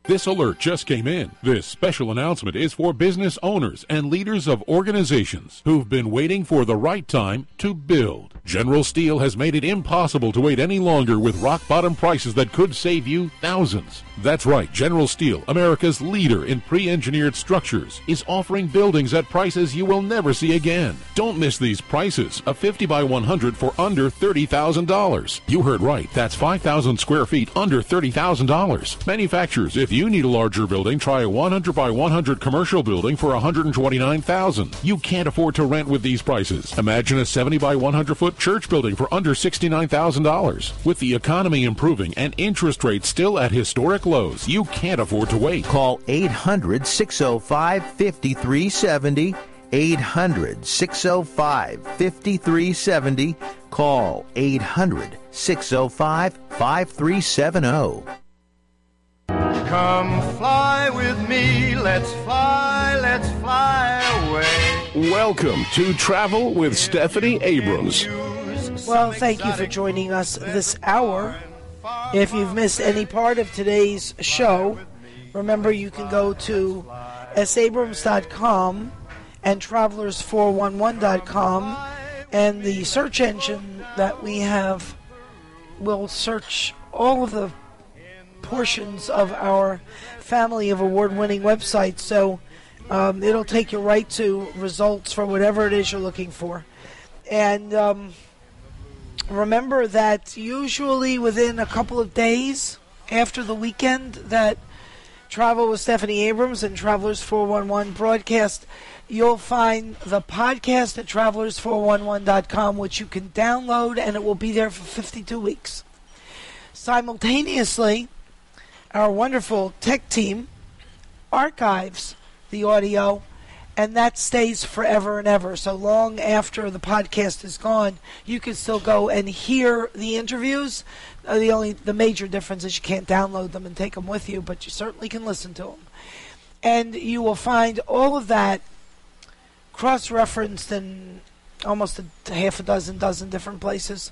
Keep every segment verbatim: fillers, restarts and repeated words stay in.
This alert just came in. This special announcement is for business owners and leaders of organizations who've been waiting for the right time to build. General Steel has made it impossible to wait any longer with rock-bottom prices that could save you thousands. That's right, General Steel, America's leader in pre-engineered structures, is offering buildings at prices you will never see again. Don't miss these prices. A fifty by one hundred for under thirty thousand dollars. You heard right. That's five thousand square feet under thirty thousand dollars. Manufacturers, if you need a larger building, try a one hundred by one hundred commercial building for one hundred twenty-nine thousand dollars. You can't afford to rent with these prices. Imagine a seventy by one hundred foot church building for under sixty-nine thousand dollars. With the economy improving and interest rates still at historic lows, you can't afford to wait. Call eight hundred, six oh five, five three seven oh. eight hundred, six oh five, five three seven oh. Call eight hundred, six oh five, five three seven oh. Come fly with me, let's fly, let's fly away. Welcome to Travel with Stephanie Abrams. Well, thank you for joining us this hour. If you've missed any part of today's show, remember you can go to s abrams dot com and travelers four one one dot com, and the search engine that we have will search all of the portions of our family of award-winning websites, so um, it'll take you right to results for whatever it is you're looking for. And um, remember that usually within a couple of days after the weekend that Travel with Stephanie Abrams and Travelers four one one broadcast, you'll find the podcast at travelers four one one dot com, which you can download, and it will be there for fifty-two weeks. Simultaneously, our wonderful tech team archives the audio, and that stays forever and ever. So long after the podcast is gone, you can still go and hear the interviews. Uh, the only the major difference is you can't download them and take them with you, but you certainly can listen to them. And you will find all of that cross-referenced in almost a half a dozen, dozen different places,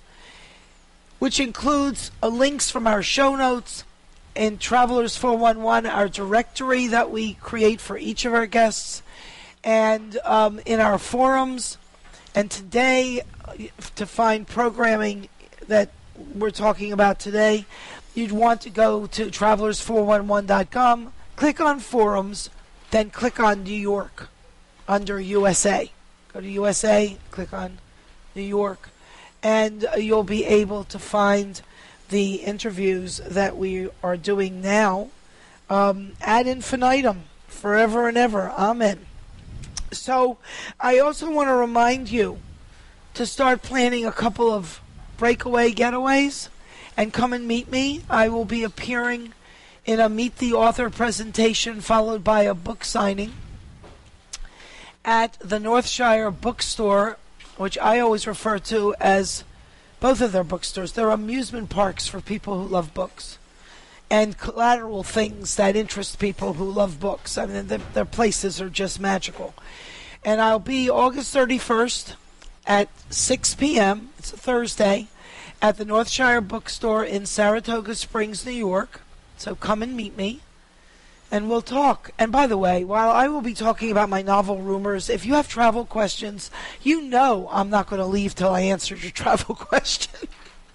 which includes uh, links from our show notes in Travelers four one one, our directory that we create for each of our guests, and um, in our forums. And today, to find programming that we're talking about today, you'd want to go to travelers four one one dot com, click on forums, then click on New York under U S A. Go to U S A, click on New York, and you'll be able to find the interviews that we are doing now um, ad infinitum, forever and ever. Amen. So I also want to remind you to start planning a couple of breakaway getaways and come and meet me. I will be appearing in a Meet the Author presentation followed by a book signing at the Northshire Bookstore, which I always refer to as both of their bookstores. They're amusement parks for people who love books and collateral things that interest people who love books. I mean, their, their places are just magical. And I'll be August thirty-first at six p.m., it's a Thursday, at the Northshire Bookstore in Saratoga Springs, New York. So come and meet me, and we'll talk. And by the way, while I will be talking about my novel Rumors, if you have travel questions, you know I'm not going to leave till I answer your travel question.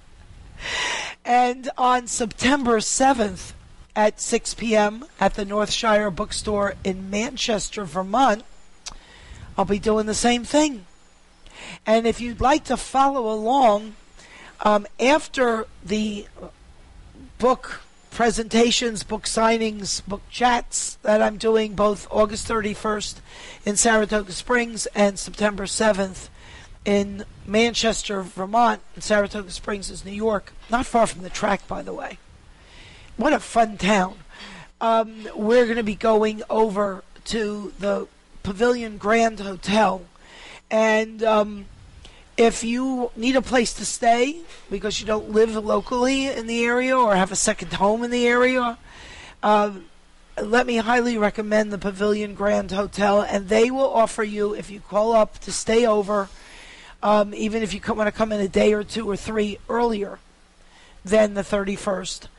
And on September seventh at six p.m. at the Northshire Bookstore in Manchester, Vermont, I'll be doing the same thing. And if you'd like to follow along, um, after the book presentations, book signings, book chats that I'm doing both August thirty-first in Saratoga Springs and September seventh in Manchester, Vermont, and Saratoga Springs is New York, not far from the track, by the way. What a fun town. Um, we're going to be going over to the Pavilion Grand Hotel, and um, if you need a place to stay because you don't live locally in the area or have a second home in the area, uh, let me highly recommend the Pavilion Grand Hotel, and they will offer you, if you call up to stay over, um, even if you want to come in a day or two or three earlier than the thirty-first,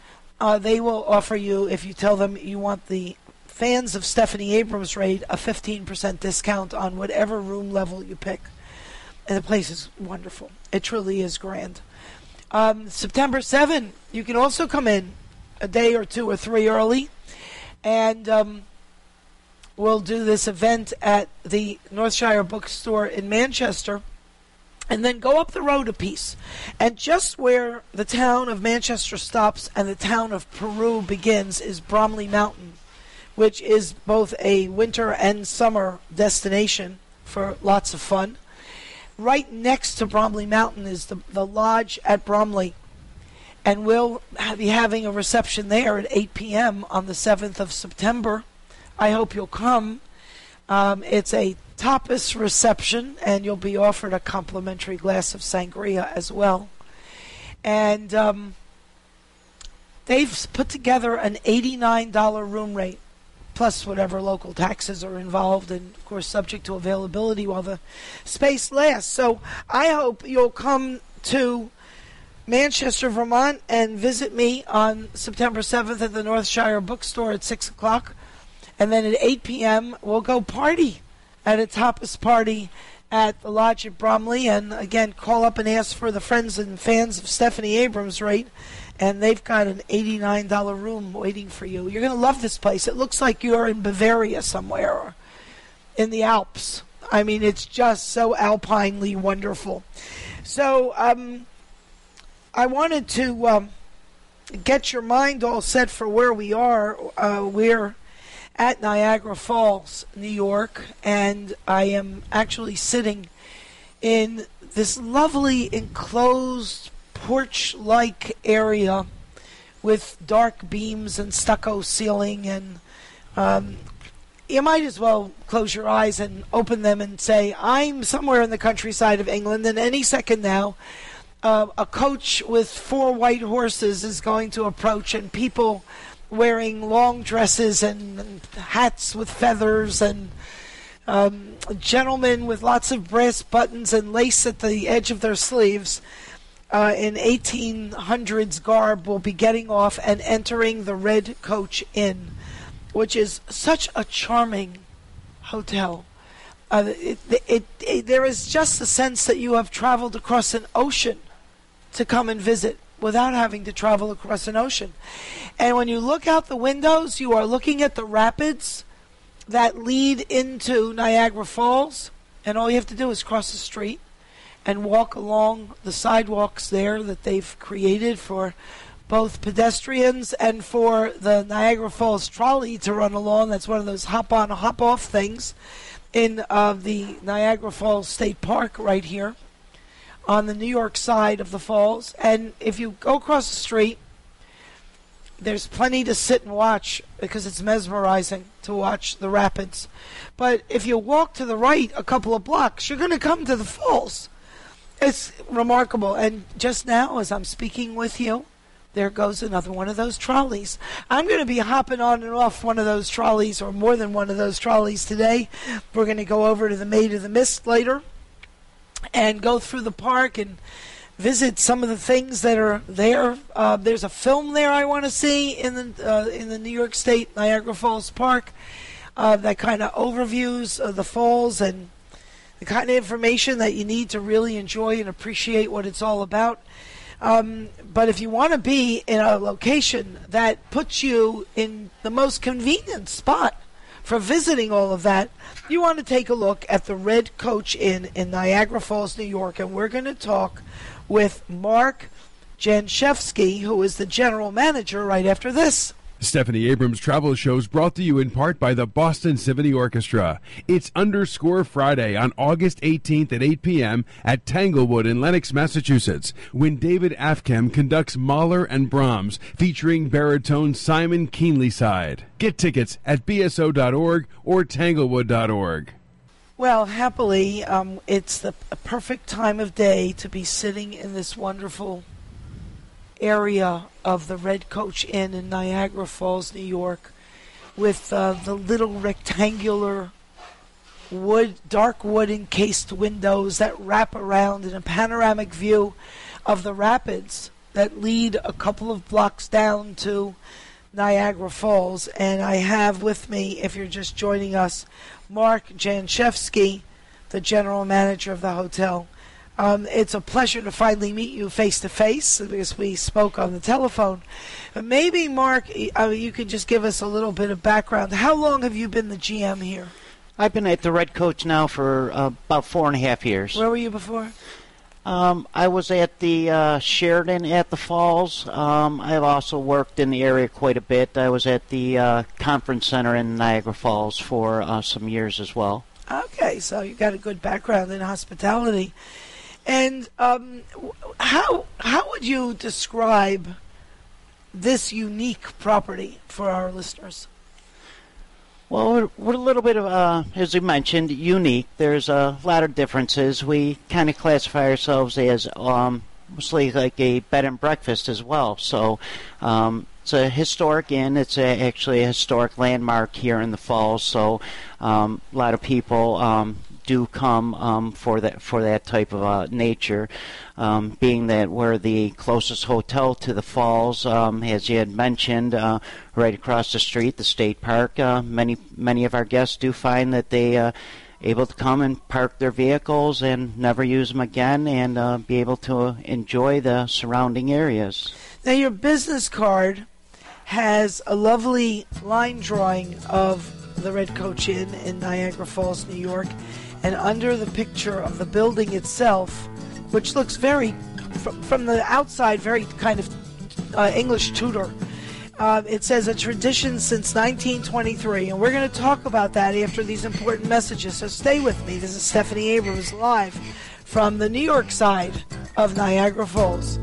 uh, they will offer you, if you tell them you want the Fans of Stephanie Abrams rate, a fifteen percent discount on whatever room level you pick. And the place is wonderful. It truly is grand. Um, September seventh, you can also come in a day or two or three early, and um, we'll do this event at the Northshire Bookstore in Manchester, and then go up the road a piece. And just where the town of Manchester stops and the town of Peru begins is Bromley Mountain, which is both a winter and summer destination for lots of fun. Right next to Bromley Mountain is the, the lodge at Bromley, and we'll be having a reception there at eight p.m. on the seventh of September. I hope you'll come. Um, it's a tapas reception, and you'll be offered a complimentary glass of sangria as well. And um, they've put together an eighty-nine dollars room rate, plus whatever local taxes are involved, and of course subject to availability while the space lasts. So I hope you'll come to Manchester, Vermont, and visit me on September seventh at the Northshire Bookstore at six o'clock. And then at eight p.m. we'll go party at a tapas party at the lodge at Bromley. And again, call up and ask for the Friends and Fans of Stephanie Abrams rate, and they've got an eighty-nine dollars room waiting for you. You're going to love this place. It looks like you're in Bavaria somewhere or in the Alps. I mean, it's just so alpinely wonderful. So um, I wanted to um, get your mind all set for where we are. Uh, we're at Niagara Falls, New York, and I am actually sitting in this lovely enclosed porch-like area with dark beams and stucco ceiling, and um, you might as well close your eyes and open them and say, I'm somewhere in the countryside of England, and any second now uh, a coach with four white horses is going to approach, and people wearing long dresses and, and hats with feathers, and um, gentlemen with lots of brass buttons and lace at the edge of their sleeves uh, in eighteen hundreds garb will be getting off and entering the Red Coach Inn, which is such a charming hotel. Uh, it, it, it, there is just a sense that you have traveled across an ocean to come and visit without having to travel across an ocean. And when you look out the windows, you are looking at the rapids that lead into Niagara Falls, and all you have to do is cross the street and walk along the sidewalks there that they've created for both pedestrians and for the Niagara Falls trolley to run along. That's one of those hop-on, hop-off things in uh, the Niagara Falls State Park right here on the New York side of the falls. And if you go across the street, there's plenty to sit and watch because it's mesmerizing to watch the rapids. But if you walk to the right a couple of blocks, you're going to come to the falls. It's remarkable. And just now, as I'm speaking with you, there goes another one of those trolleys. I'm going to be hopping on and off one of those trolleys, or more than one of those trolleys today. We're going to go over to the Maid of the Mist later and go through the park and visit some of the things that are there. Uh, there's a film there I want to see in the uh, in the New York State Niagara Falls Park uh, that kind of overviews uh, the falls and the kind of information that you need to really enjoy and appreciate what it's all about. Um, but if you want to be in a location that puts you in the most convenient spot for visiting all of that, you want to take a look at the Red Coach Inn in Niagara Falls, New York. And we're going to talk with Mark Janchevsky, who is the general manager, right after this. Stephanie Abrams Travel Show is brought to you in part by the Boston Symphony Orchestra. It's Underscore Friday on August eighteenth at eight p.m. at Tanglewood in Lenox, Massachusetts, when David Afkem conducts Mahler and Brahms, featuring baritone Simon Keenlyside. Get tickets at b s o dot org or tanglewood dot org. Well, happily, um, it's the perfect time of day to be sitting in this wonderful area of the Red Coach Inn in Niagara Falls, New York, with uh, the little rectangular wood, dark wood encased windows that wrap around in a panoramic view of the rapids that lead a couple of blocks down to Niagara Falls. And I have with me, if you're just joining us, Mark Janchevsky, the general manager of the hotel. Um, it's a pleasure to finally meet you face to face because we spoke on the telephone. But maybe, Mark, uh, you could just give us a little bit of background. How long have you been the G M here? I've been at the Red Coach now for uh, about four and a half years. Where were you before? Um, I was at the uh, Sheraton at the Falls. Um, I've also worked in the area quite a bit. I was at the uh, Conference Center in Niagara Falls for uh, some years as well. Okay, so you got a good background in hospitality. And um, how how would you describe this unique property for our listeners? Well, we're, we're a little bit of, uh, as you mentioned, unique. There's a lot of differences. We kind of classify ourselves as um, mostly like a bed and breakfast as well. So um, it's a historic inn. It's a, actually a historic landmark here in the Falls. So um, a lot of people Um, do come um, for that for that type of uh, nature, um, being that we're the closest hotel to the Falls, um, as you had mentioned, uh, right across the street, the state park. Uh, many many of our guests do find that they uh, able to come and park their vehicles and never use them again, and uh, be able to enjoy the surrounding areas. Now, your business card has a lovely line drawing of the Red Coach Inn in Niagara Falls, New York. And under the picture of the building itself, which looks very, from, from the outside, very kind of uh, English Tudor, uh, it says a tradition since nineteen twenty-three. And we're going to talk about that after these important messages. So stay with me. This is Stephanie Abrams live from the New York side of Niagara Falls.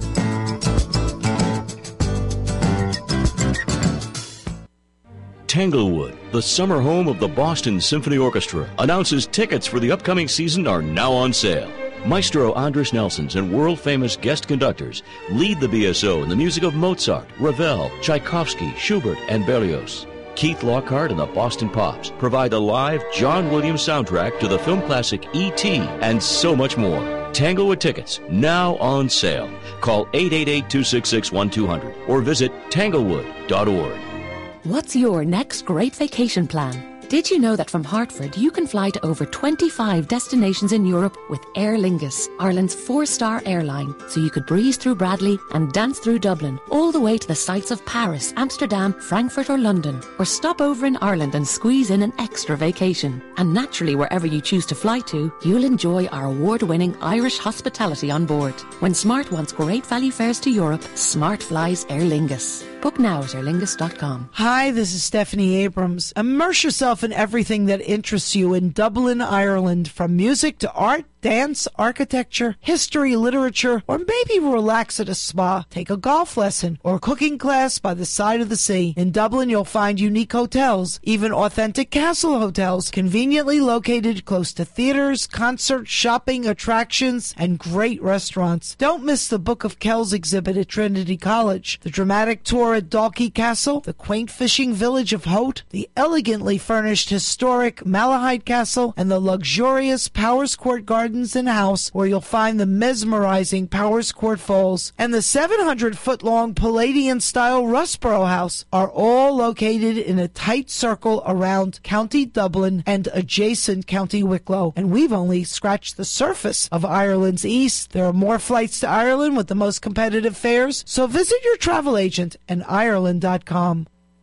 Tanglewood, the summer home of the Boston Symphony Orchestra, announces tickets for the upcoming season are now on sale. Maestro Andras Nelsons and world-famous guest conductors lead the B S O in the music of Mozart, Ravel, Tchaikovsky, Schubert, and Berlioz. Keith Lockhart and the Boston Pops provide the live John Williams soundtrack to the film classic E T and so much more. Tanglewood tickets now on sale. Call eight eight eight, two six six, one two zero zero or visit tanglewood dot org. What's your next great vacation plan? Did you know that from Hartford you can fly to over twenty-five destinations in Europe with Aer Lingus, Ireland's four-star airline, so you could breeze through Bradley and dance through Dublin, all the way to the sights of Paris, Amsterdam, Frankfurt or London, or stop over in Ireland and squeeze in an extra vacation. And naturally, wherever you choose to fly to, you'll enjoy our award-winning Irish hospitality on board. When Smart wants great value fares to Europe, Smart flies Aer Lingus. Book now at aer lingus dot com. Hi, this is Stephanie Abrams. Immerse yourself in everything that interests you in Dublin, Ireland, from music to art, dance, architecture, history, literature, or maybe relax at a spa, take a golf lesson, or a cooking class by the side of the sea. In Dublin, you'll find unique hotels, even authentic castle hotels, conveniently located close to theaters, concerts, shopping, attractions, and great restaurants. Don't miss the Book of Kells exhibit at Trinity College, the dramatic tour at Dalkey Castle, the quaint fishing village of Hote, the elegantly furnished historic Malahide Castle, and the luxurious Powers Court Gardens and House, where you'll find the mesmerizing Powers Court Falls, and the seven hundred foot long Palladian-style Rusborough House, are all located in a tight circle around County Dublin and adjacent County Wicklow. And we've only scratched the surface of Ireland's east. There are more flights to Ireland with the most competitive fares, so visit your travel agent and ireland dot com.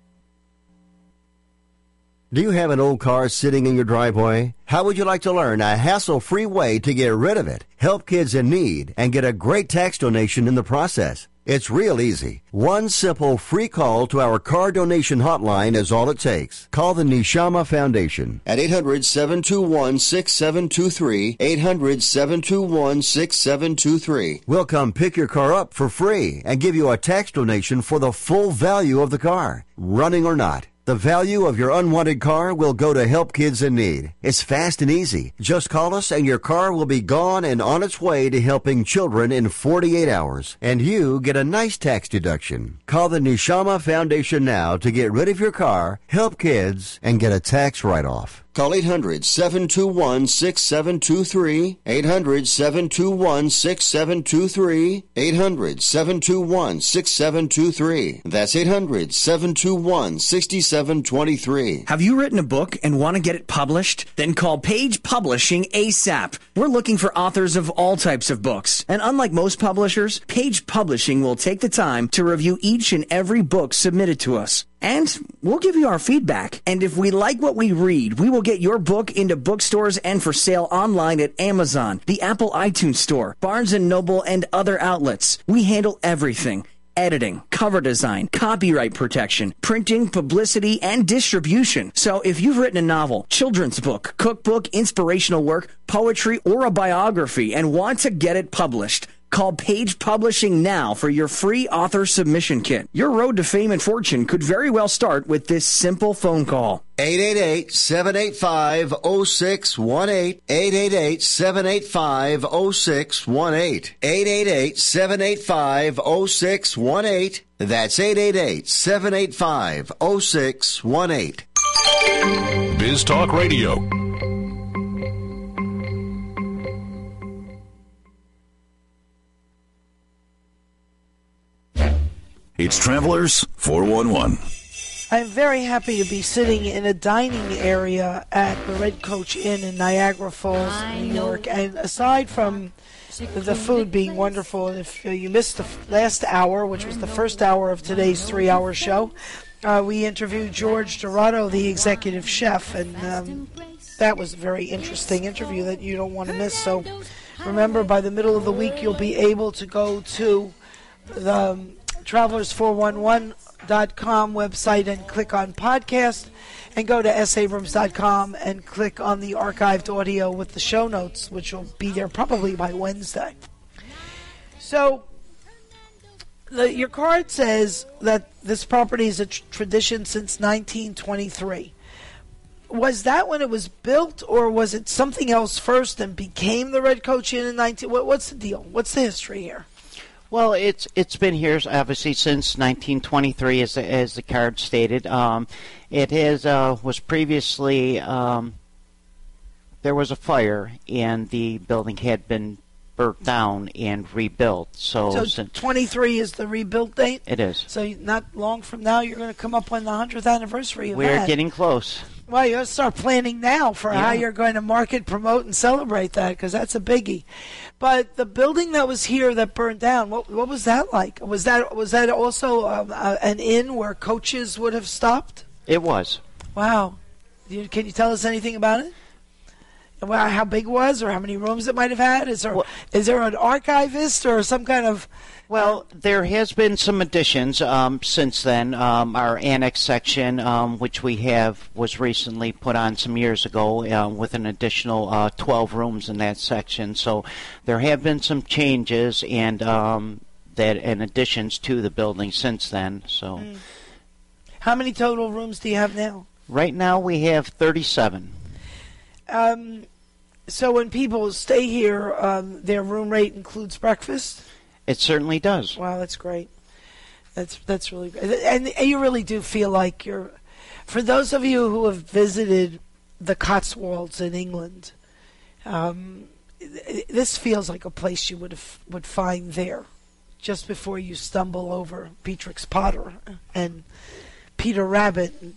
Do you have an old car sitting in your driveway? How would you like to learn a hassle-free way to get rid of it, help kids in need, and get a great tax donation in the process? It's real easy. One simple free call to our car donation hotline is all it takes. Call the Neshama Foundation at eight hundred, seven two one, six seven two three, eight hundred, seven two one, six seven two three. We'll come pick your car up for free and give you a tax donation for the full value of the car, running or not. The value of your unwanted car will go to help kids in need. It's fast and easy. Just call us and your car will be gone and on its way to helping children in forty-eight hours. And you get a nice tax deduction. Call the Neshama Foundation now to get rid of your car, help kids, and get a tax write-off. Call eight hundred, seven two one, six seven two three, eight hundred, seven two one, six seven two three, eight hundred, seven two one, six seven two three. That's eight hundred, seven two one, six seven two three. Have you written a book and want to get it published? Then call Page Publishing ASAP. We're looking for authors of all types of books. And unlike most publishers, Page Publishing will take the time to review each and every book submitted to us. And we'll give you our feedback. And if we like what we read, we will get your book into bookstores and for sale online at Amazon, the Apple iTunes Store, Barnes and Noble, and other outlets. We handle everything. Editing, cover design, copyright protection, printing, publicity, and distribution. So if you've written a novel, children's book, cookbook, inspirational work, poetry, or a biography and want to get it published, call Page Publishing now for your free author submission kit. Your road to fame and fortune could very well start with this simple phone call. eight eight eight, seven eight five, zero six one eight. eight eight eight, seven eight five, zero six one eight. eight eight eight, seven eight five, zero six one eight. That's eight eight eight, seven eight five, zero six one eight. Biz Talk Radio. It's Travelers four one one. I'm very happy to be sitting in a dining area at the Red Coach Inn in Niagara Falls, New York. And aside from the food being wonderful, and if you missed the last hour, which was the first hour of today's three-hour show, uh, we interviewed George Dorado, the executive chef, and um, that was a very interesting interview that you don't want to miss. So remember, by the middle of the week, you'll be able to go to the Um, travelers four one one dot com website and click on podcast, and go to s abrams dot com and click on the archived audio with the show notes, which will be there probably by Wednesday. So the, your card says that this property is a tr- tradition since nineteen twenty-three. Was that when it was built, or was it something else first and became the Red Coach Inn in nineteen? What, what's the deal? What's the history here? Well, it's it's been here obviously since nineteen twenty-three, as the, as the card stated. Um, it is uh, was previously um, there was a fire and the building had been burnt down and rebuilt. So, so since twenty-three is the rebuilt date. It is. So not long from now, you're going to come up on the hundredth anniversary of We're that. getting close. Well, you got to start planning now for Yeah. how you're going to market, promote, and celebrate that, because that's a biggie. But the building that was here that burned down, what what was that like? Was that was that also um, uh, an inn where coaches would have stopped? It was. Wow. You, can you tell us anything about it? Well, how big it was, or how many rooms it might have had? Is there well, is there an archivist or some kind of? Well, there has been some additions um, since then. Um, our annex section, um, which we have, was recently put on some years ago uh, with an additional uh, twelve rooms in that section. So there have been some changes and um, that and additions to the building since then. So, mm. How many total rooms do you have now? Right now we have thirty-seven. Um, so when people stay here, um, their room rate includes breakfast? It certainly does. Wow, that's great. That's that's really great. And, and you really do feel like you're, for those of you who have visited the Cotswolds in England, um, this feels like a place you would have, would find there just before you stumble over Beatrix Potter and Peter Rabbit and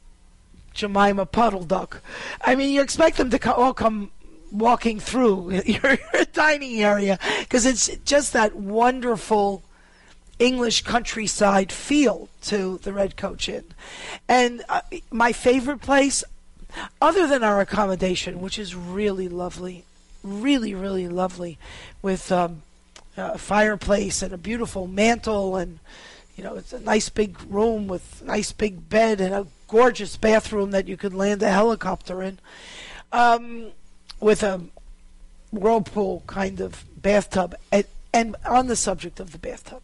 Jemima Puddle Duck. I mean, you expect them to co- all come walking through your, your dining area, because it's just that wonderful English countryside feel to the Red Coach Inn. And uh, my favorite place, other than our accommodation, which is really lovely, really, really lovely, with um, a fireplace and a beautiful mantle, and you know, it's a nice big room with a nice big bed and a gorgeous bathroom that you could land a helicopter in, um, with a whirlpool kind of bathtub. And, and on the subject of the bathtub,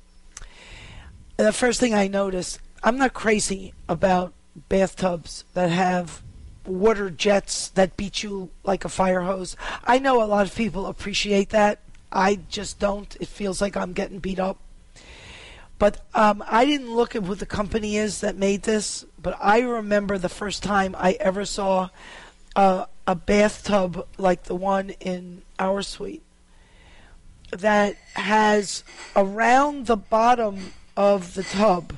the first thing I noticed, I'm not crazy about bathtubs that have water jets that beat you like a fire hose. I know a lot of people appreciate that. I just don't. It feels like I'm getting beat up. But um, I didn't look at what the company is that made this, but I remember the first time I ever saw uh, a bathtub like the one in our suite that has around the bottom of the tub,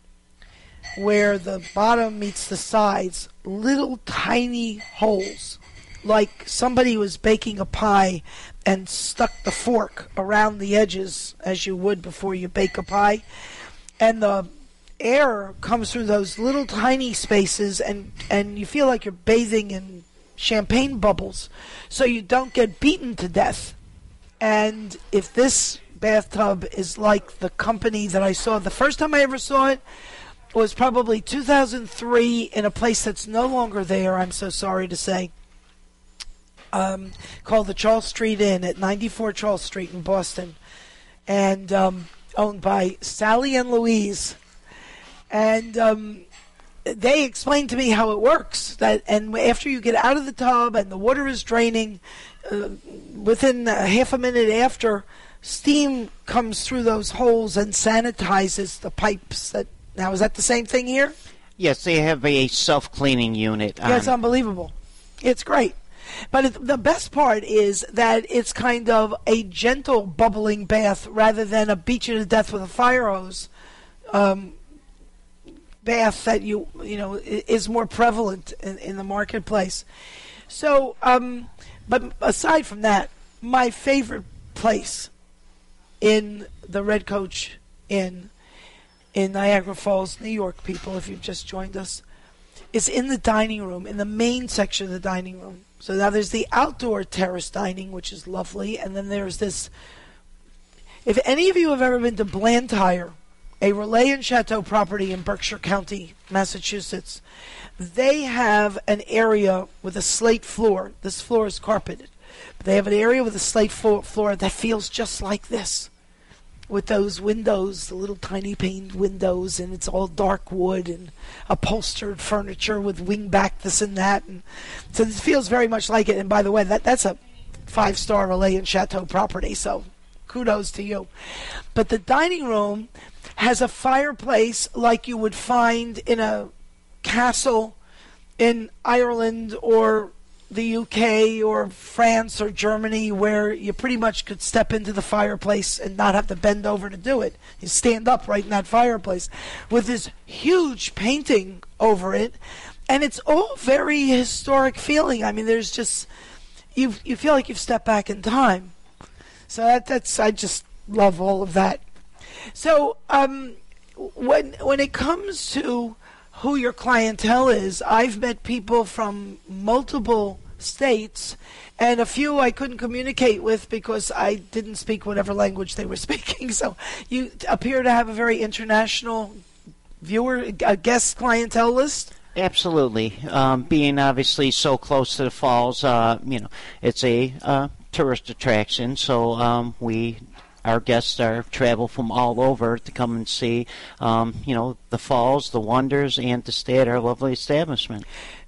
where the bottom meets the sides, little tiny holes, like somebody was baking a pie and stuck the fork around the edges as you would before you bake a pie, and the air comes through those little tiny spaces, and and you feel like you're bathing in champagne bubbles, so you don't get beaten to death. And if this bathtub is like the company that I saw, the first time I ever saw it was probably two thousand three in a place that's no longer there, I'm so sorry to say, um, called the Charles Street Inn at ninety-four Charles Street in Boston, and um, owned by Sally and Louise. And um, they explained to me how it works. That and after you get out of the tub and the water is draining, uh, within a half a minute after, steam comes through those holes and sanitizes the pipes. That now is that the same thing here? Yes, they have a self-cleaning unit. Yeah, it's unbelievable. It's great. But it, the best part is that it's kind of a gentle bubbling bath rather than a beat you to death with a fire hose um, bath that you you know is more prevalent in, in the marketplace. So, um, but aside from that, my favorite place in the Red Coach Inn in Niagara Falls, New York, people, if you've just joined us, is in the dining room, in the main section of the dining room. So now there's the outdoor terrace dining, which is lovely, and then there's this. If any of you have ever been to Blantyre, a Relais and Chateau property in Berkshire County, Massachusetts, they have an area with a slate floor. This floor is carpeted. But they have an area with a slate floor that feels just like this, with those windows, the little tiny paned windows, and it's all dark wood and upholstered furniture with wingback this and that. And so this feels very much like it. And by the way, that that's a five-star Relais and Chateau property, so kudos to you. But the dining room has a fireplace like you would find in a castle in Ireland or the U K or France or Germany, where you pretty much could step into the fireplace and not have to bend over to do it. You stand up right in that fireplace with this huge painting over it, and it's all very historic feeling. I mean, there's just you you feel like you've stepped back in time. So that that's I just love all of that. So um, when when it comes to who your clientele is, I've met people from multiple states, and a few I couldn't communicate with because I didn't speak whatever language they were speaking. So you appear to have a very international viewer, a guest clientele list. Absolutely. Um, being obviously so close to the falls, uh, you know, it's a uh, tourist attraction, so um, we our guests are travel from all over to come and see, um, you know, the falls, the wonders, and to stay at our lovely establishment.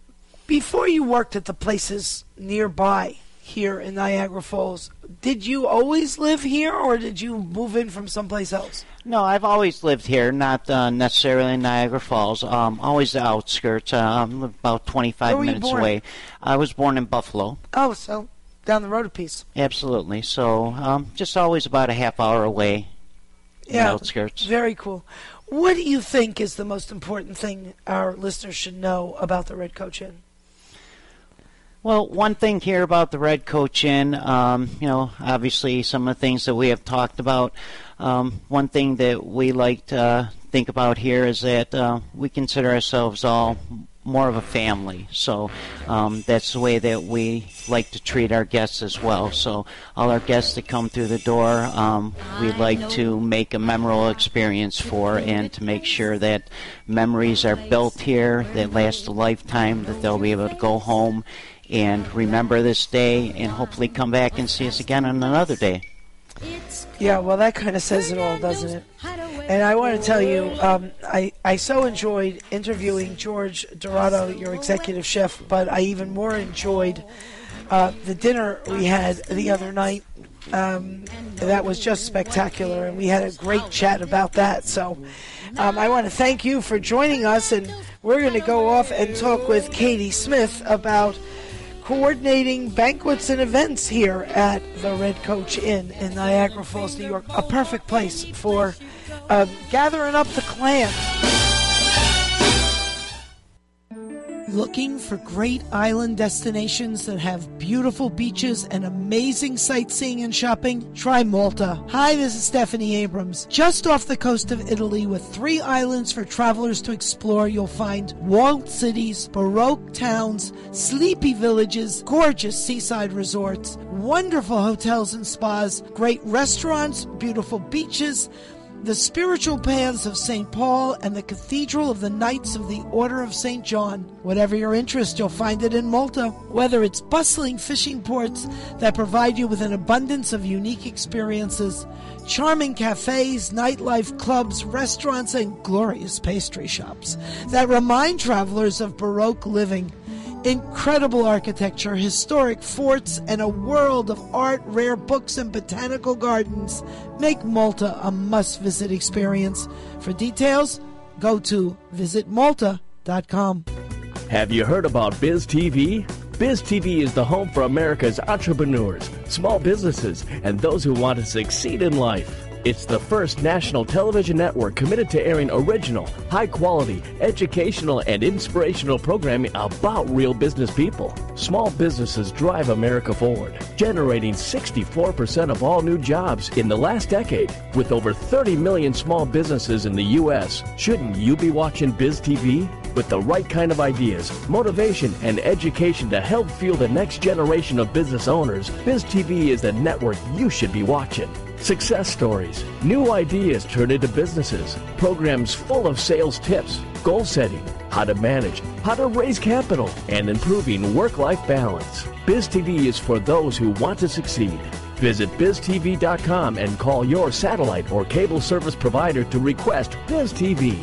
Before you worked at the places nearby here in Niagara Falls, did you always live here, or did you move in from someplace else? No, I've always lived here, not uh, necessarily in Niagara Falls. Um, always the outskirts. Um, about twenty-five minutes away. I was born in Buffalo. Oh, so down the road a piece. Absolutely. So um, just always about a half hour away in yeah, the outskirts. Very cool. What do you think is the most important thing our listeners should know about the Red Coach Inn? Well, one thing here about the Red Coach Inn, um, you know, obviously some of the things that we have talked about. Um, one thing that we like to uh, think about here is that uh, we consider ourselves all more of a family. So um, that's the way that we like to treat our guests as well. So all our guests that come through the door, um, we like to make a memorable experience for, and to make sure that memories are built here that last a lifetime, that they'll be able to go home and remember this day and hopefully come back and see us again on another day. Yeah, well, that kind of says it all, doesn't it? And I want to tell you, um, I, I so enjoyed interviewing George Dorado, your executive chef, but I even more enjoyed uh, the dinner we had the other night. Um, that was just spectacular, and we had a great chat about that. So um, I want to thank you for joining us, and we're going to go off and talk with Katie Smith about coordinating banquets and events here at the Red Coach Inn in Niagara Falls, New York. A perfect place for uh, gathering up the clan. Looking for great island destinations that have beautiful beaches and amazing sightseeing and shopping? Try Malta. Hi, this is Stephanie Abrams. Just off the coast of Italy with three islands for travelers to explore, you'll find walled cities, baroque towns, sleepy villages, gorgeous seaside resorts, wonderful hotels and spas, great restaurants, beautiful beaches, the spiritual paths of Saint Paul, and the Cathedral of the Knights of the Order of Saint John. Whatever your interest, you'll find it in Malta. Whether it's bustling fishing ports that provide you with an abundance of unique experiences, charming cafes, nightlife, clubs, restaurants, and glorious pastry shops that remind travelers of Baroque living, incredible architecture, historic forts, and a world of art, rare books, and botanical gardens make Malta a must-visit experience. For details, go to visit malta dot com. Have you heard about Biz T V? Biz T V is the home for America's entrepreneurs, small businesses, and those who want to succeed in life. It's the first national television network committed to airing original, high-quality, educational, and inspirational programming about real business people. Small businesses drive America forward, generating sixty-four percent of all new jobs in the last decade. With over thirty million small businesses in the U S, shouldn't you be watching Biz T V? With the right kind of ideas, motivation, and education to help fuel the next generation of business owners, Biz T V is the network you should be watching. Success stories, new ideas turned into businesses, programs full of sales tips, goal setting, how to manage, how to raise capital, and improving work-life balance. Biz T V is for those who want to succeed. Visit biz t v dot com and call your satellite or cable service provider to request Biz T V.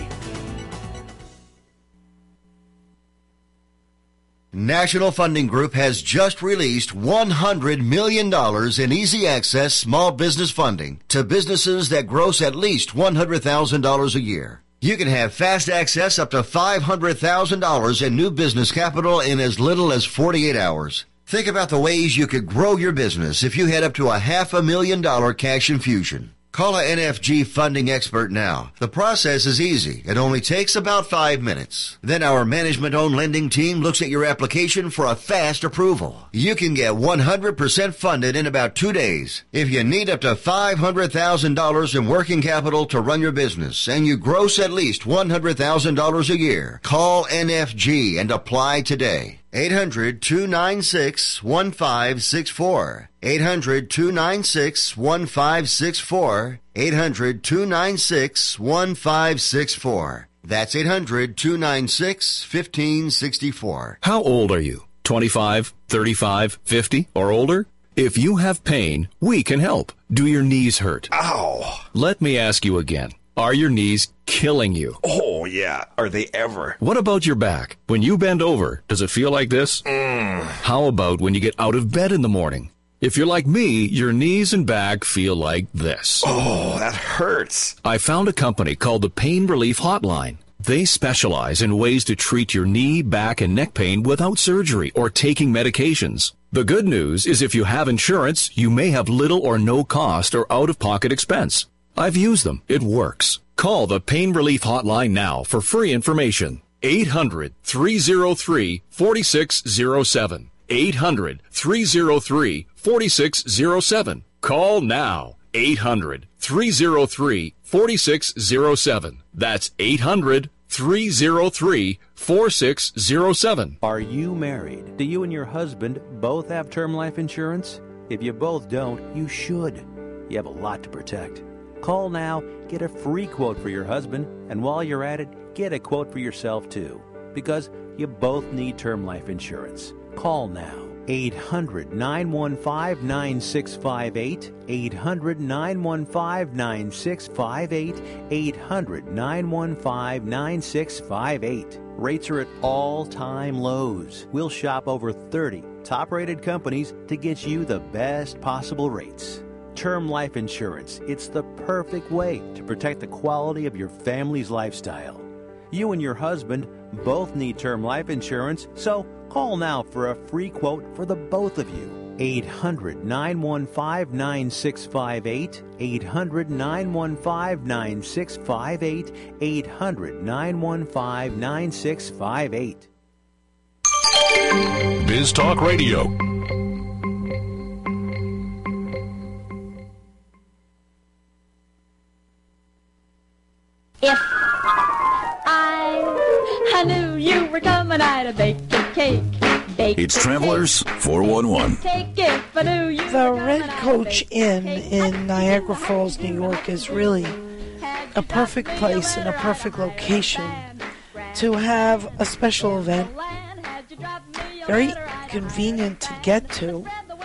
National Funding Group has just released one hundred million dollars in easy access small business funding to businesses that gross at least one hundred thousand dollars a year. You can have fast access up to five hundred thousand dollars in new business capital in as little as forty-eight hours. Think about the ways you could grow your business if you had up to a half a million dollar cash infusion. Call a N F G funding expert now. The process is easy. It only takes about five minutes. Then our management-owned lending team looks at your application for a fast approval. You can get one hundred percent funded in about two days. If you need up to five hundred thousand dollars in working capital to run your business and you gross at least one hundred thousand dollars a year, call N F G and apply today. eight hundred, two nine six, one five six four. eight hundred, two nine six, one five six four. eight hundred, two nine six, one five six four. That's eight hundred, two nine six, one five six four. How old are you? twenty-five, thirty-five, fifty, or older? If you have pain, we can help. Do your knees hurt? Ow! Let me ask you again. Are your knees killing you? Oh, yeah. Are they ever? What about your back? When you bend over, does it feel like this? Mm. How about when you get out of bed in the morning? If you're like me, your knees and back feel like this. Oh, that hurts. I found a company called the Pain Relief Hotline. They specialize in ways to treat your knee, back, and neck pain without surgery or taking medications. The good news is if you have insurance, you may have little or no cost or out-of-pocket expense. I've used them. It works. Call the Pain Relief Hotline now for free information. eight hundred, three oh three, four six oh seven. eight hundred, three oh three, four six oh seven. Call now. eight hundred, three oh three, four six oh seven. That's eight hundred, three oh three, four six oh seven. Are you married? Do you and your husband both have term life insurance? If you both don't, you should. You have a lot to protect. Call now, get a free quote for your husband, and while you're at it, get a quote for yourself too, because you both need term life insurance. Call now. eight hundred, nine one five, nine six five eight, eight hundred, nine one five, nine six five eight, eight hundred, nine one five, nine six five eight. Rates are at all-time lows. We'll shop over thirty top-rated companies to get you the best possible rates. Term life insurance, it's the perfect way to protect the quality of your family's lifestyle. You and your husband both need term life insurance, so call now for a free quote for the both of you. eight hundred, nine one five, nine six five eight. eight hundred, nine one five, nine six five eight. eight hundred, nine one five, nine six five eight. Biz Talk Radio. If I, I knew you were coming, I'd have baked a cake. Baked It's a Travelers four one one. cake if I knew you The were Red coming, I'd Coach bake a Inn cake. in Niagara Falls, New York is really a perfect place and a perfect location to have a special event. Very convenient to get to.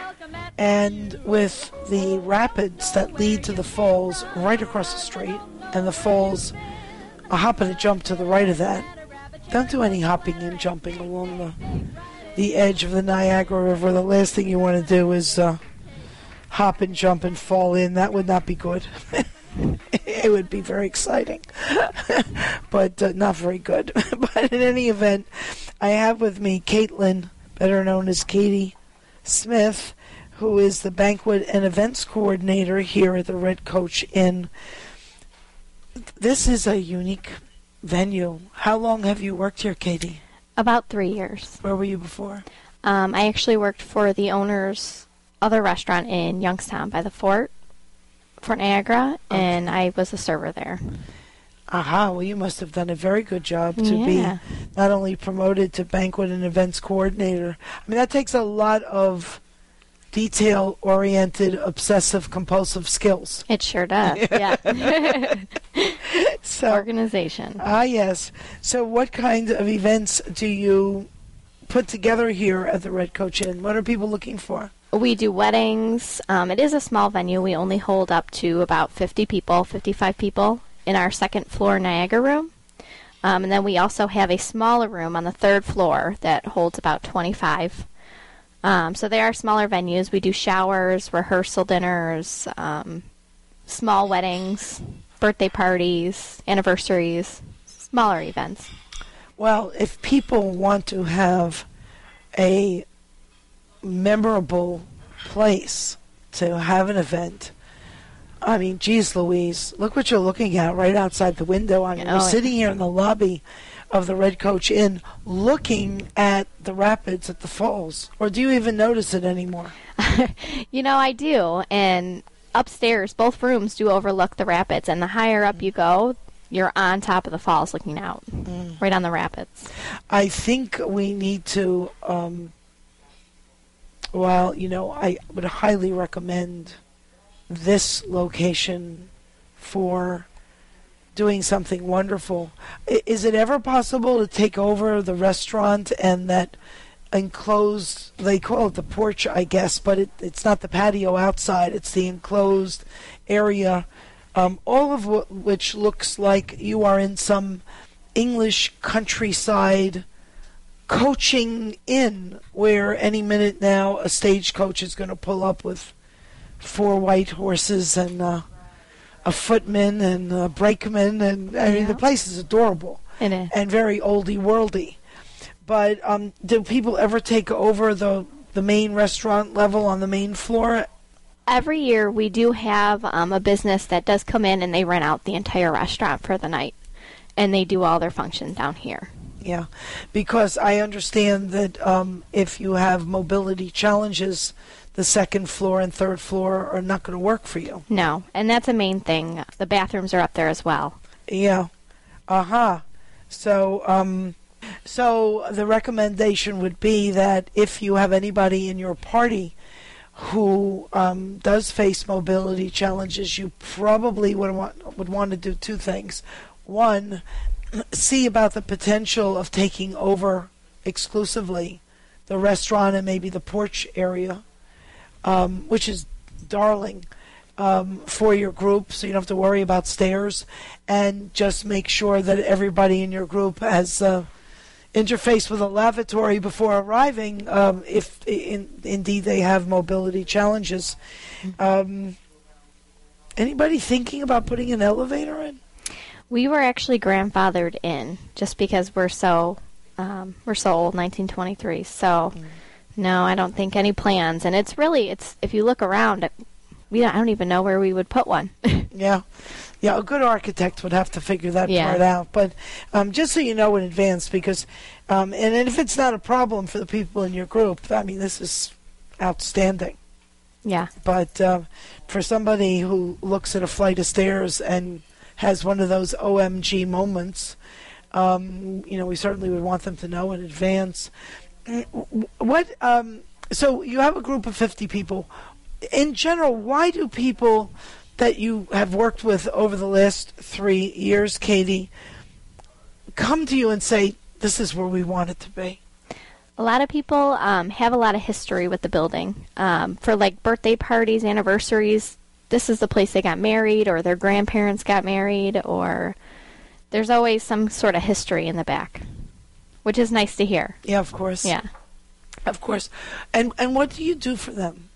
And with the rapids that lead to the falls right across the street, and the falls a hop and a jump to the right of that. Don't do any hopping and jumping along the the edge of the Niagara River. The last thing you want to do is uh, hop and jump and fall in. That would not be good. It would be very exciting, but uh, not very good. But in any event, I have with me Caitlin, better known as Katie Smith, who is the banquet and events coordinator here at the Red Coach Inn. This is a unique venue. How long have you worked here, Katie? About three years. Where were you before? Um, I actually worked for the owner's other restaurant in Youngstown by the fort, Fort Niagara, okay. And I was a server there. Aha, well, you must have done a very good job to Yeah. be not only promoted to banquet and events coordinator. I mean, that takes a lot of detail-oriented, obsessive-compulsive skills. It sure does, yeah. So, organization. Ah, yes. So what kind of events do you put together here at the Red Coach Inn? What are people looking for? We do weddings. Um, it is a small venue. We only hold up to about fifty people, fifty-five people in our second floor Niagara room. Um, and then we also have a smaller room on the third floor that holds about twenty-five. Um, so they are smaller venues. We do showers, rehearsal dinners, um, small weddings, birthday parties, anniversaries, smaller events. Well, if people want to have a memorable place to have an event, I mean, geez Louise, look what you're looking at right outside the window. I mean, Oh, we're yeah. sitting here in the lobby of the Red Coach Inn looking at the rapids at the falls. Or do you even notice it anymore? You know, I do. And upstairs, both rooms do overlook the rapids. And the higher up you go, you're on top of the falls looking out, Mm. right on the rapids. I think we need to, um, well, you know, I would highly recommend this location for doing something wonderful. I- Is it ever possible to take over the restaurant and that enclosed, they call it the porch, I guess, but it, it's not the patio outside, it's the enclosed area, um, all of wh- which looks like you are in some English countryside coaching inn where any minute now a stagecoach is going to pull up with four white horses and uh, a footman and a brakeman, and I mean the place is adorable It is. and very oldie worldy. But um, do people ever take over the the main restaurant level on the main floor? Every year we do have um, a business that does come in and they rent out the entire restaurant for the night. And they do all their functions down here. Yeah, because I understand that um, if you have mobility challenges, the second floor and third floor are not going to work for you. No, and that's a main thing. The bathrooms are up there as well. Yeah. Uh-huh. So, um, so the recommendation would be that if you have anybody in your party who um, does face mobility challenges, you probably would want, would want to do two things. One, see about the potential of taking over exclusively the restaurant and maybe the porch area, um, which is darling um, for your group, so you don't have to worry about stairs, and just make sure that everybody in your group has uh, interface with a lavatory before arriving, um, if in, indeed they have mobility challenges. Um, anybody thinking about putting an elevator in? We were actually grandfathered in just because we're so um, we're so old, nineteen twenty-three. So mm. no, I don't think any plans. And it's really it's if you look around, we don't, I don't even know where we would put one. yeah, yeah. A good architect would have to figure that yeah. part out. But um, just so you know in advance, because um, and if it's not a problem for the people in your group, I mean, this is outstanding. Yeah. But uh, for somebody who looks at a flight of stairs and has one of those O M G moments, um, you know, we certainly would want them to know in advance. What? Um, so you have a group of fifty people. In general, why do people that you have worked with over the last three years, Katie, come to you and say, this is where we want it to be? A lot of people um, have a lot of history with the building. Um, for like birthday parties, anniversaries, this is the place they got married, or their grandparents got married, or there's always some sort of history in the back, which is nice to hear. Yeah, of course. Yeah. Of course. And and what do you do for them?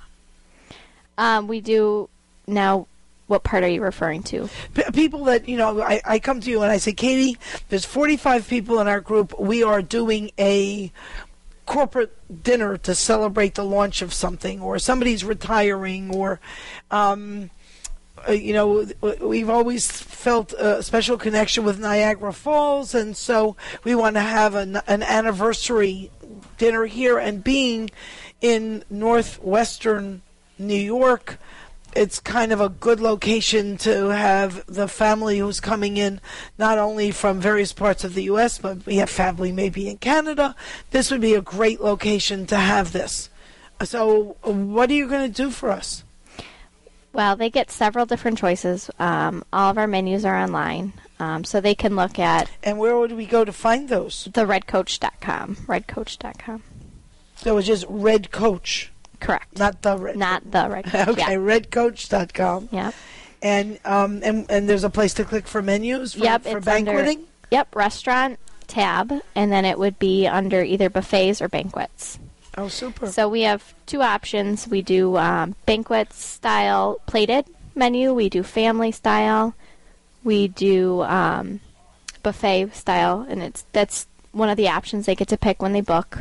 Um, we do now. What part are you referring to? P- people that, you know, I, I come to you and I say, Katie, there's forty-five people in our group. We are doing a corporate dinner to celebrate the launch of something, or somebody's retiring, or um, uh, you know, we've always felt a special connection with Niagara Falls, and so we want to have an, an anniversary dinner here. And being in northwestern New York, it's kind of a good location to have the family who's coming in, not only from various parts of the U S, but we have family maybe in Canada. This would be a great location to have this. So what are you going to do for us? Well, they get several different choices. Um, all of our menus are online, um, so they can look at... And where would we go to find those? The red coach dot com. red coach dot com. So it's just Red Coach? Correct. Not the Red Not the Red Coach. Okay, yeah. red coach dot com. Yep. And um and, and there's a place to click for menus for, yep, for it's banqueting? Under, yep, restaurant tab, and then it would be under either buffets or banquets. Oh, super. So we have two options. We do um, banquet style plated menu. We do family style. We do um, buffet style, and it's that's one of the options they get to pick when they book.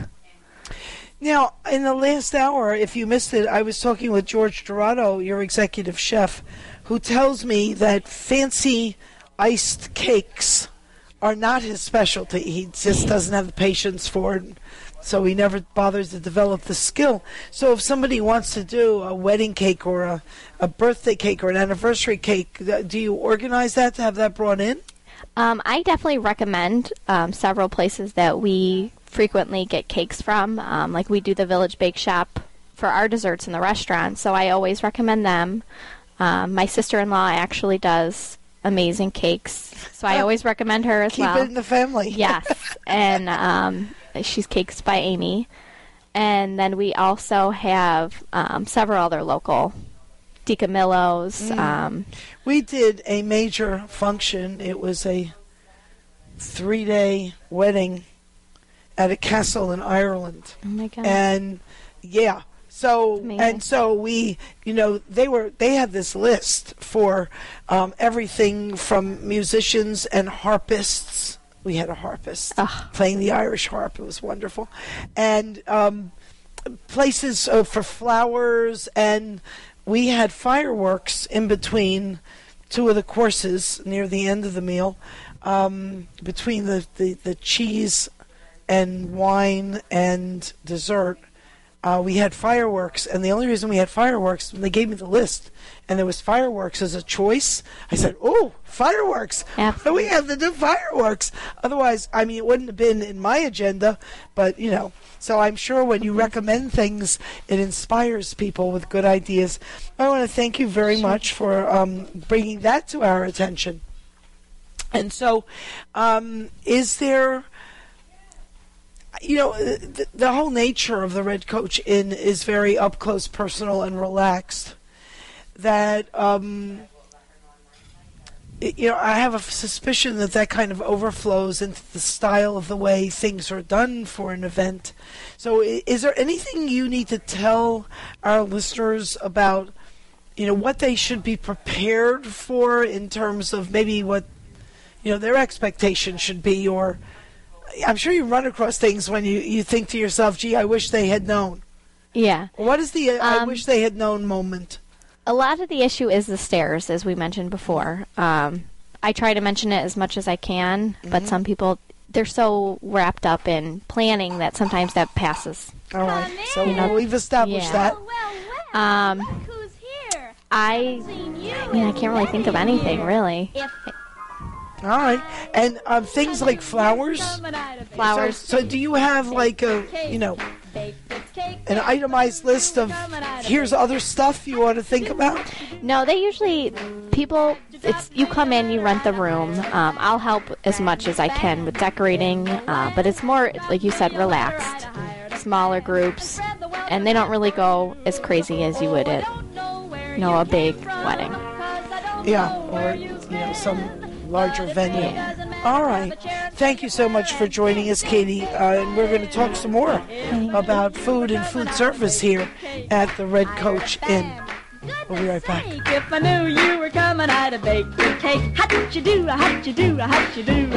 Now, in the last hour, if you missed it, I was talking with George Dorado, your executive chef, who tells me that fancy iced cakes are not his specialty. He just doesn't have the patience for it, so he never bothers to develop the skill. So if somebody wants to do a wedding cake or a, a birthday cake or an anniversary cake, do you organize that to have that brought in? Um, I definitely recommend um, several places that we frequently get cakes from. Um, like we do the Village Bake Shop for our desserts in the restaurant, so I always recommend them. Um, my sister-in-law actually does amazing cakes, so I always recommend her as Keep well. Keep it in the family. Yes, and um, she's Cakes by Amy. And then we also have um, several other local DiCamillo's. Mm. Um, we did a major function. It was a three-day wedding at a castle in Ireland. Oh my God! And yeah, so and so we, you know, they were they had this list for um, everything from musicians and harpists. We had a harpist Ugh. playing the Irish harp. It was wonderful, and um, places uh, for flowers, and we had fireworks in between two of the courses near the end of the meal, um, between the, the, the cheese and wine and dessert. Uh, we had fireworks, and the only reason we had fireworks, when they gave me the list, and there was fireworks as a choice, I said, oh, fireworks! Absolutely. We have to do fireworks. Otherwise, I mean, it wouldn't have been in my agenda, but, you know, so I'm sure when you mm-hmm. recommend things, it inspires people with good ideas. I want to thank you very sure. much for um, bringing that to our attention. And so, um, is there... You know, the, the whole nature of the Red Coach Inn is very up close, personal, and relaxed. That, um, it, you know, I have a suspicion that that kind of overflows into the style of the way things are done for an event. So, is there anything you need to tell our listeners about, you know, what they should be prepared for in terms of maybe what you know, their expectation should be, or I'm sure you run across things when you, you think to yourself, gee, I wish they had known. Yeah. What is the uh, I Um, wish they had known moment? A lot of the issue is the stairs, as we mentioned before. Um, I try to mention it as much as I can, but Mhm. some people, they're so wrapped up in planning that sometimes that passes. All right, so You know, we've established yeah. that. Um, I, I mean, I can't really think of anything, really. All right, and um, things like flowers. Flowers. So, so do you have like a, you know, an itemized list of here's other stuff you want to think about? No, they usually, people, it's you come in, you rent the room. Um, I'll help as much as I can with decorating, uh, but it's more, like you said, relaxed, smaller groups, and they don't really go as crazy as you would at, you know, a big wedding. Yeah, or you know, some larger venue. All right. Thank you so much for joining us, Katie. Uh, and we're going to talk some more about food and food service here at the Red Coach Inn. We'll be right back. If I knew you were coming, I'd have baked a cake. How'd you do? How'd you do? How'd you do?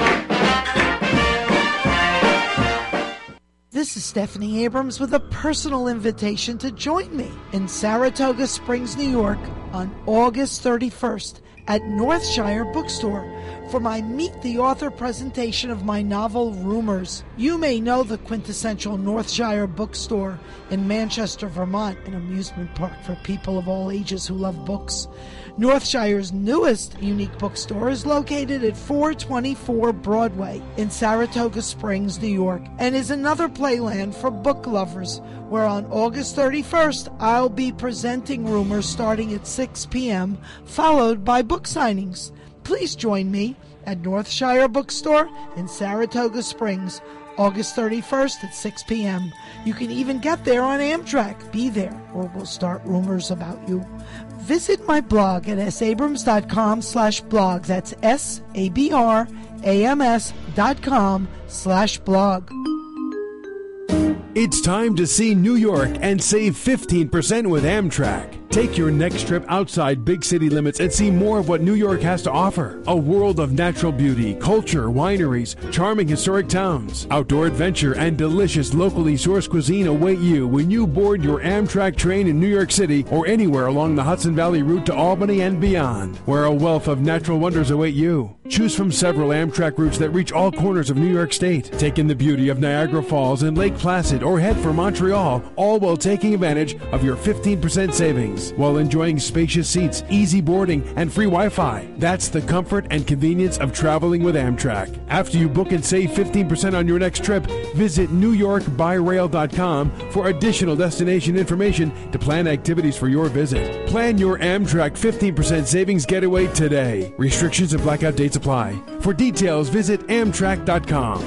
This is Stephanie Abrams with a personal invitation to join me in Saratoga Springs, New York on August thirty-first at Northshire Bookstore for my Meet the Author presentation of my novel Rumors. You may know the quintessential Northshire Bookstore in Manchester, Vermont, an amusement park for people of all ages who love books. Northshire's newest unique bookstore is located at four twenty-four Broadway in Saratoga Springs, New York, and is another playland for book lovers, where on August thirty-first I'll be presenting Rumors starting at six p.m., followed by book signings. Please join me at Northshire Bookstore in Saratoga Springs, August thirty-first at six p.m. You can even get there on Amtrak. Be there, or we'll start rumors about you. Visit my blog at sabrams.com slash blog. That's S-A-B-R-A-M-S dot com slash blog. It's time to see New York and save fifteen percent with Amtrak. Take your next trip outside big city limits and see more of what New York has to offer. A world of natural beauty, culture, wineries, charming historic towns, outdoor adventure, and delicious locally sourced cuisine await you when you board your Amtrak train in New York City or anywhere along the Hudson Valley route to Albany and beyond, where a wealth of natural wonders await you. Choose from several Amtrak routes that reach all corners of New York State. Take in the beauty of Niagara Falls and Lake Placid or head for Montreal, all while taking advantage of your fifteen percent savings while enjoying spacious seats, easy boarding, and free Wi-Fi. That's the comfort and convenience of traveling with Amtrak. After you book and save fifteen percent on your next trip, visit new york by rail dot com for additional destination information to plan activities for your visit. Plan your Amtrak fifteen percent savings getaway today. Restrictions and blackout dates apply. For details, visit amtrak dot com.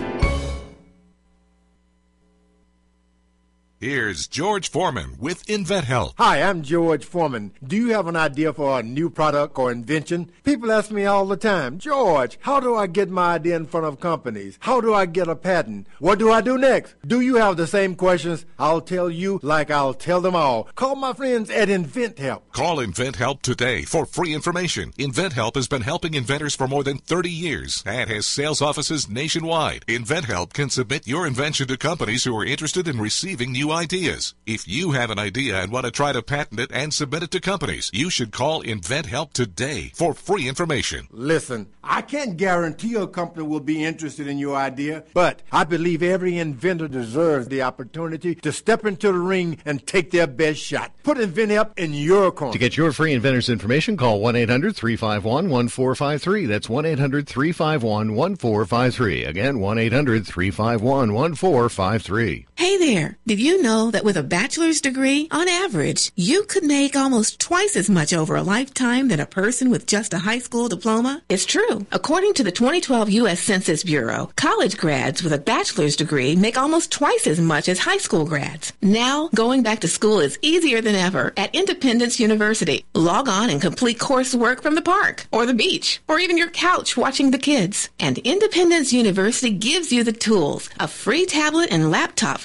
Here's George Foreman with InventHelp. Hi, I'm George Foreman. Do you have an idea for a new product or invention? People ask me all the time, George, how do I get my idea in front of companies? How do I get a patent? What do I do next? Do you have the same questions? I'll tell you like I'll tell them all. Call my friends at InventHelp. Call InventHelp today for free information. InventHelp has been helping inventors for more than thirty years and has sales offices nationwide. InventHelp can submit your invention to companies who are interested in receiving new ideas. If you have an idea and want to try to patent it and submit it to companies, you should call InventHelp today for free information. Listen, I can't guarantee a company will be interested in your idea, but I believe every inventor deserves the opportunity to step into the ring and take their best shot. Put InventHelp in your corner. To get your free inventor's information, call one eight hundred three five one one four five three. That's one eight hundred three five one one four five three. Again, one eight hundred three five one one four five three. Hey there, did you know that with a bachelor's degree, on average, you could make almost twice as much over a lifetime than a person with just a high school diploma? It's true. According to the twenty twelve U S Census Bureau, college grads with a bachelor's degree make almost twice as much as high school grads. Now, going back to school is easier than ever at Independence University. Log on and complete coursework from the park, or the beach, or even your couch watching the kids. And Independence University gives you the tools, a free tablet and laptop for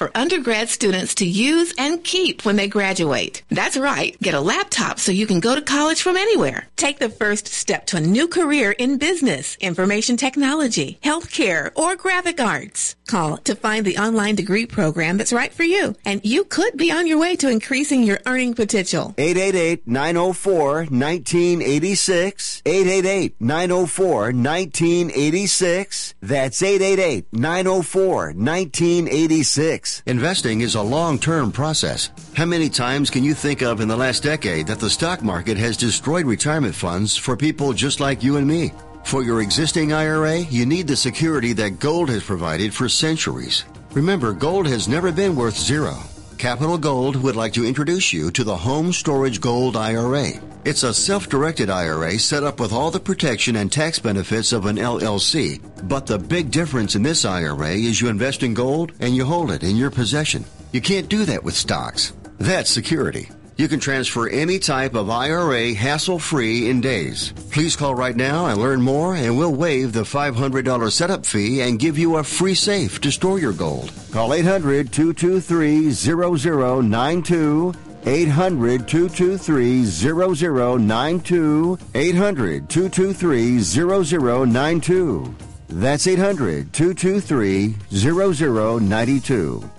for undergrad students to use and keep when they graduate. That's right. Get a laptop so you can go to college from anywhere. Take the first step to a new career in business, information technology, healthcare, or graphic arts. Call to find the online degree program that's right for you, and you could be on your way to increasing your earning potential. eight eight eight, nine oh four, one nine eight six. eight eight eight, nine oh four, one nine eight six. That's eight eight eight, nine oh four, one nine eight six. Investing is a long-term process. How many times can you think of in the last decade that the stock market has destroyed retirement funds for people just like you and me? For your existing I R A, you need the security that gold has provided for centuries. Remember, gold has never been worth zero. Capital Gold would like to introduce you to the Home Storage Gold I R A. It's a self-directed I R A set up with all the protection and tax benefits of an L L C. But the big difference in this I R A is you invest in gold and you hold it in your possession. You can't do that with stocks. That's security. You can transfer any type of I R A hassle-free in days. Please call right now and learn more, and we'll waive the five hundred dollars setup fee and give you a free safe to store your gold. Call eight hundred, two two three, zero zero nine two. eight hundred, two two three, zero zero nine two. eight hundred, two two three, zero zero nine two. That's eight hundred, two two three, zero zero nine two.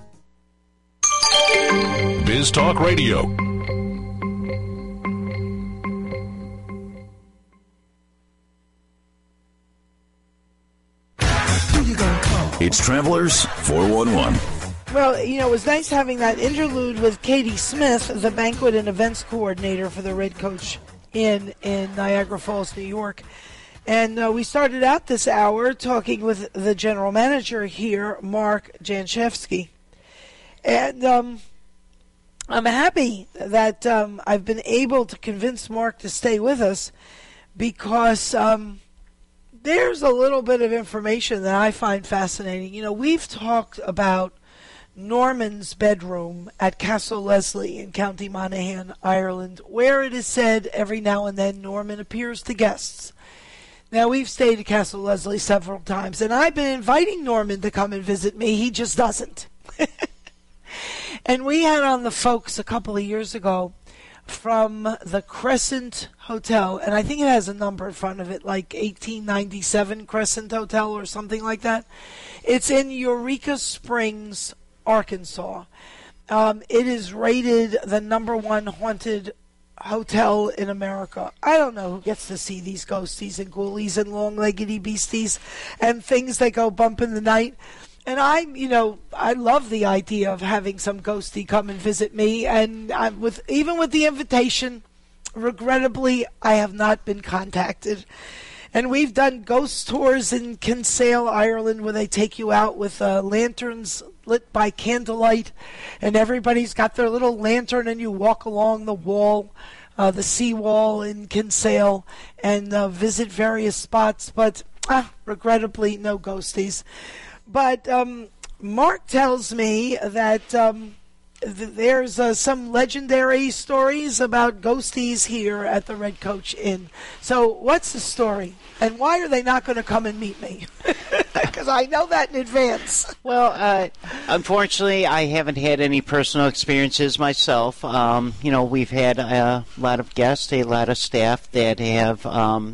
Biz Talk Radio. It's Travelers four one one. Well, you know, it was nice having that interlude with Katie Smith, the banquet and events coordinator for the Red Coach Inn in Niagara Falls, New York. And uh, we started out this hour talking with the general manager here, Mark Janchevsky. And um, I'm happy that um, I've been able to convince Mark to stay with us because um, there's a little bit of information that I find fascinating. You know, we've talked about Norman's bedroom at Castle Leslie in County Monaghan, Ireland, where it is said every now and then Norman appears to guests. Now, we've stayed at Castle Leslie several times, and I've been inviting Norman to come and visit me. He just doesn't. And we had on the folks a couple of years ago from the Crescent Hotel, and I think it has a number in front of it, like eighteen ninety-seven Crescent Hotel or something like that. It's in Eureka Springs, Arkansas. Um, it is rated the number one haunted hotel in America. I don't know who gets to see these ghosties and ghoulies and long-leggedy beasties and things that go bump in the night. And I, you know, I love the idea of having some ghostie come and visit me. And I'm with even with the invitation, regrettably, I have not been contacted. And we've done ghost tours in Kinsale, Ireland, where they take you out with uh, lanterns lit by candlelight, and everybody's got their little lantern, and you walk along the wall, uh, the sea wall in Kinsale, and uh, visit various spots. But ah, regrettably, no ghosties. But um, Mark tells me that um, th- there's uh, some legendary stories about ghosties here at the Red Coach Inn. So what's the story? And why are they not going to come and meet me? Because I know that in advance. Well, uh, unfortunately, I haven't had any personal experiences myself. Um, you know, we've had a lot of guests, a lot of staff that have um,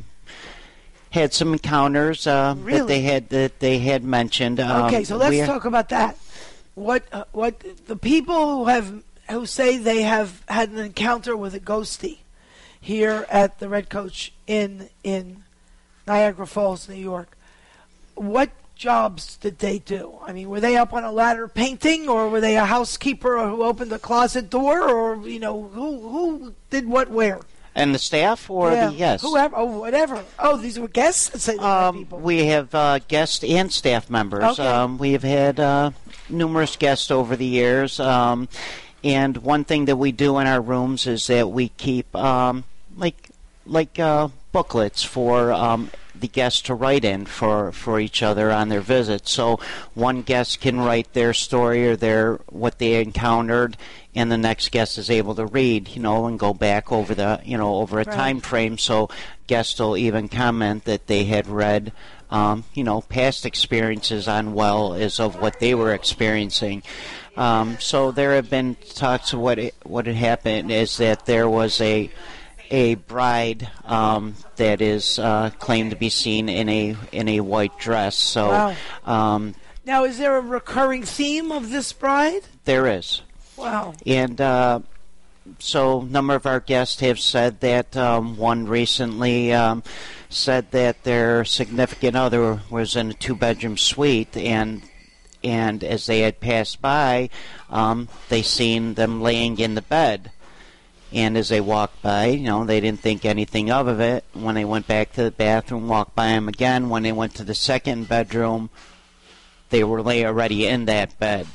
had some encounters uh, really? that they had that they had mentioned. Um, okay, so let's we, talk about that. What uh, what the people who have who say they have had an encounter with a ghostie here at the Red Coach Inn in Niagara Falls, New York. What jobs did they do? I mean, were they up on a ladder painting, or were they a housekeeper who opened a closet door, or you know, who who did what where? And the staff, or yeah, the yes, whoever, oh whatever. Oh, these were guests. Let's say um, people. We have uh, guests and staff members. Okay. Um, we have had uh, numerous guests over the years, um, and one thing that we do in our rooms is that we keep um, like like uh, booklets for um, the guests to write in for, for each other on their visit. So one guest can write their story or their what they encountered, and the next guest is able to read, you know, and go back over the, you know, over a Right. time frame. So guests will even comment that they had read, um, you know, past experiences on well as of what they were experiencing. Um, so there have been talks of what it, what had happened is that there was a a bride um, that is uh, claimed to be seen in a in a white dress. So Wow. um, Now, is there a recurring theme of this bride? there is. Wow. And uh, so a number of our guests have said that um, one recently um, said that their significant other was in a two-bedroom suite, and and as they had passed by, um, they seen them laying in the bed. And as they walked by, you know, they didn't think anything of it. When they went back to the bathroom, walked by them again. When they went to the second bedroom, they were lay already in that bed.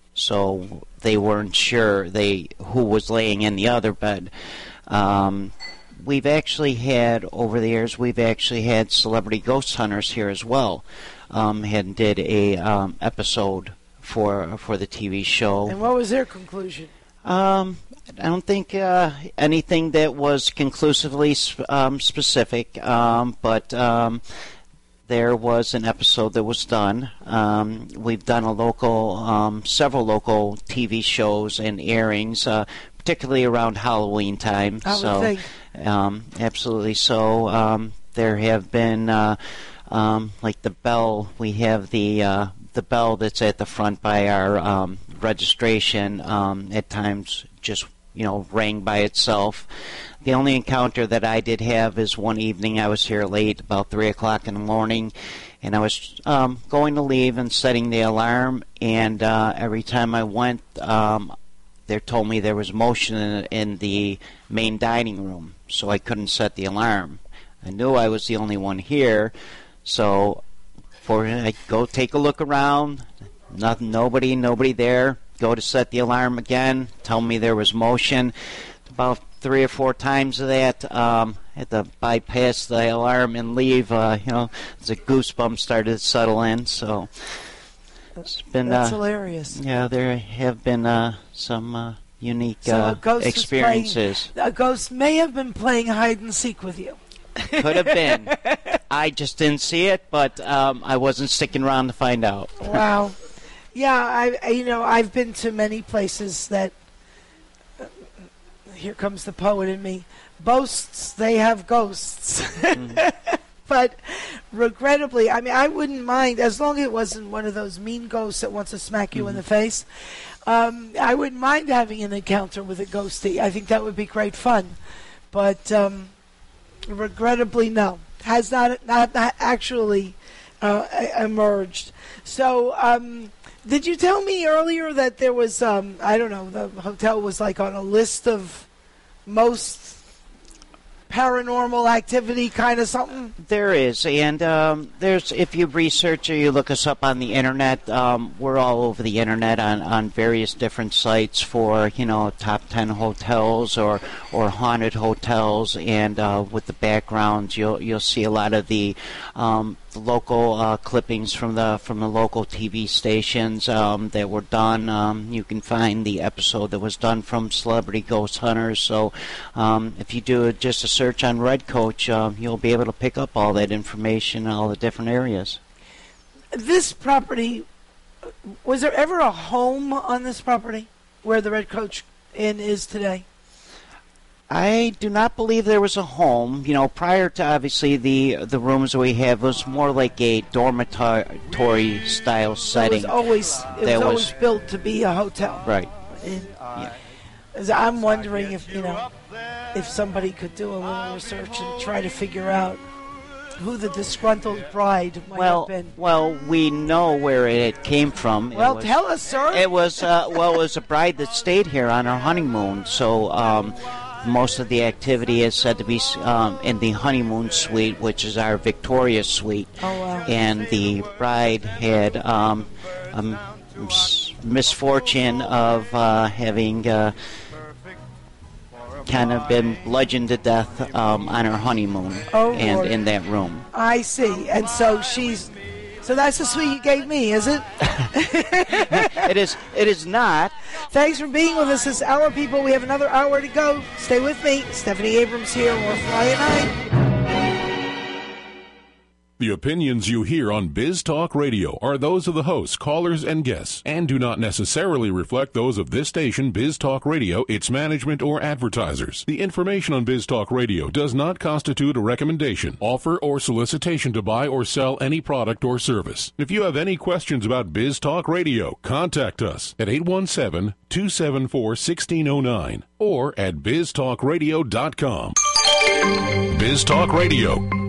So they weren't sure they who was laying in the other bed. Um, we've actually had, over the years, we've actually had celebrity ghost hunters here as well. Um, and did a um, episode for for the T V show. And what was their conclusion? Um, I don't think uh, anything that was conclusively um, specific, um, but um, there was an episode that was done. Um, we've done a local, um, several local T V shows and airings, uh, particularly around Halloween time. I would so, think. Um, absolutely. So um, there have been, uh, um, like the bell. We have the uh, the bell that's at the front by our um, registration. Um, at times, just you know, rang by itself. The only encounter that I did have is one evening I was here late, about three o'clock in the morning, and I was um, going to leave and setting the alarm, and uh, every time I went, um, they told me there was motion in, in the main dining room, so I couldn't set the alarm. I knew I was the only one here, so for I go take a look around, nothing, nobody, nobody there. Go to set the alarm again, tell me there was motion. About three or four times of that, um, I had to bypass the alarm and leave. Uh, you know, the goosebumps started to settle in. So it's been That's uh, hilarious. Yeah, there have been uh, some uh, unique So uh, a ghost was experiences. playing- a ghost may have been playing hide and seek with you. Could have been. I just didn't see it, but um, I wasn't sticking around to find out. Wow. Yeah, I I- you know I've been to many places that. Uh, here comes the poet in me. Boasts they have ghosts, but regrettably, I mean I wouldn't mind as long as it wasn't one of those mean ghosts that wants to smack you in the face. Um, I wouldn't mind having an encounter with a ghostie. I think that would be great fun, but um, regrettably, no, has not not, not actually uh, emerged. So. Um, Did you tell me earlier that there was, um, I don't know, the hotel was like on a list of most paranormal activity kind of something? There is, and um, there's if you research or you look us up on the internet, um, we're all over the internet on, on various different sites for, you know, top ten hotels or or haunted hotels, and uh, with the backgrounds, you'll you'll see a lot of the um, local uh, clippings from the from the local T V stations um, that were done. Um, you can find the episode that was done from Celebrity Ghost Hunters. So um, if you do just a search on Red Coach, uh, you'll be able to pick up all that information in all the different areas. This property, was there ever a home on this property where the Red Coach Inn is today? I do not believe there was a home. You know, prior to obviously the the rooms we have was more like a dormitory style setting. It was always it was That always built to be a hotel. Right. And, Yeah. as I'm wondering if you know if somebody could do a little research and try to figure out who the disgruntled bride might Well, have been. well, we know where it came from. It Well, was- tell us, sir. It was uh, well, it was a bride that stayed here on her honeymoon. So um, most of the activity is said to be um, in the honeymoon suite, which is our Victoria suite. Oh, wow. And the bride had um, a m- s- misfortune of uh, having uh, kind of been bludgeoned to death um, on her honeymoon Oh, and Lord. in that room. I see. And so she's. So that's the suite you gave me, is it? It is. It is not. Thanks for being with us this hour, people. We have another hour to go. Stay with me. Stephanie Abrams here. More Flying High. The opinions you hear on Biz Talk Radio are those of the hosts, callers, and guests, and do not necessarily reflect those of this station, Biz Talk Radio, its management, or advertisers. The information on Biz Talk Radio does not constitute a recommendation, offer, or solicitation to buy or sell any product or service. If you have any questions about Biz Talk Radio, contact us at eight one seven, two seven four, one six zero nine or at biz talk radio dot com. Biz Talk Radio.